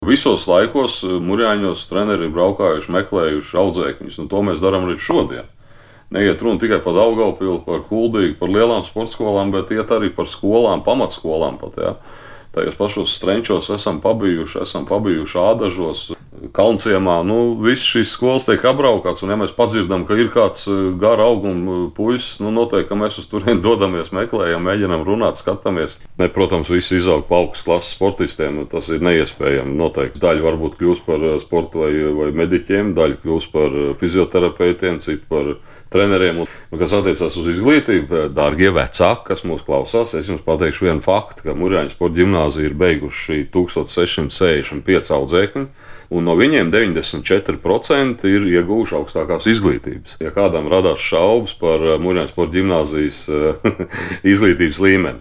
Visos laikos Murjāņos treneri ir braukājuši, meklējuši audzēkņus, un to mēs darām arī šodien. Neiet runa tikai par Daugavpili, par Kuldīgu, par lielām sporta skolām, bet iet arī par skolām, pamatskolām pat. Ja. Tajos pašos Strenčos esam pabijuši Ādažos, Kalnciemā. Visas šīs skolas tiek apbraukāts, un ja mēs padzirdam, ka ir kāds gara auguma puisis, noteikti, ka mēs uz turieni dodamies, meklējam, mēģinam runāt, skatāmies. Protams, visi izaug pa augstas klases sportistiem, tas ir neiespējami. Noteikti daļa varbūt kļūs par sporta vai mediķiem, daļa kļūs par fizioterapeitiem, citi par treneriem. Kas attiecās uz izglītību, dārgie vecāki, kas mūs klausās, es jums pateikšu vienu faktu, ka Murjāņu sporta ģimnāzija ir beiguši 1665 audzēkņi, un no viņiem 94% ir ieguvuši augstākās izglītības. Ja kādam radās šaubas par Murjāņu sporta ģimnāzijas izglītības līmeni,